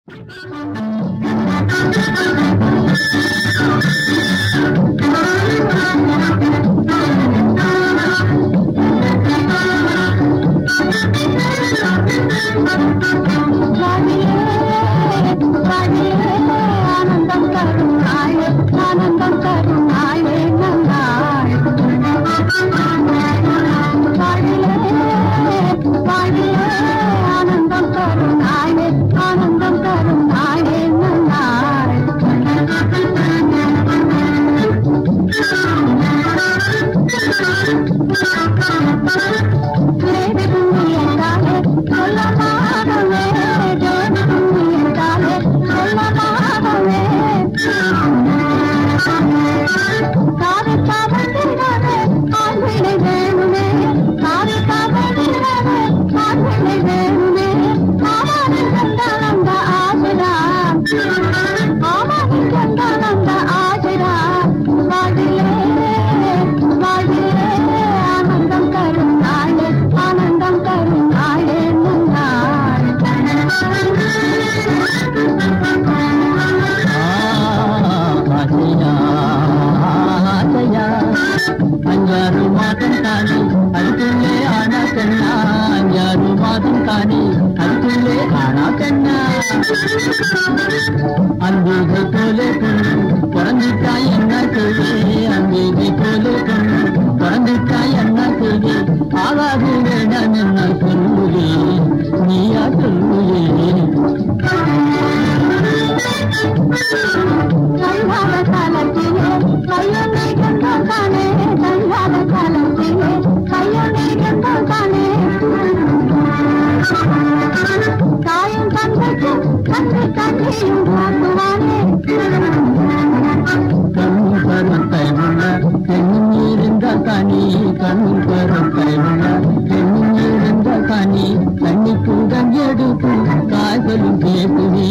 அம்பிகை போலே பிறந்துட்டாய் என்ன செய்தி அம்பிகை போலே பிறந்துட்டாய் என்ன செய்தி ஆகாது வேண்டாம் என்ன சொல்லுவே நீயா சொல்லுவே கல்லாத காலத்திலே கையொன்றை கண்டானே கல்லாத காலத்திலே கையொன்றை கண்டானே தாயும் தந்தைக்கு தந்தை தந்தையும் காட்டுவானே கண்ணு கருத்தை உள்ள பெண்ணும் இருந்த கனி கண்ணு கருத்தை உள்ள பெண்ணும் இருந்த கனி கண்ணிக்கும் கஞ்செடுக்கும் காய்களும் கேட்குவே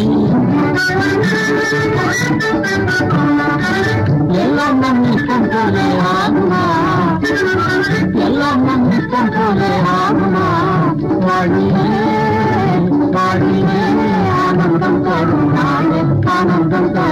எல்லாம் நம் இஷ்டம் போலே ஆகுமா எல்லாம் நம் இஷ்டம் போலே ஆகுமா வாழியே வாழியே ஆனந்தம் தரும் நாளே ஆனந்தம் தரும்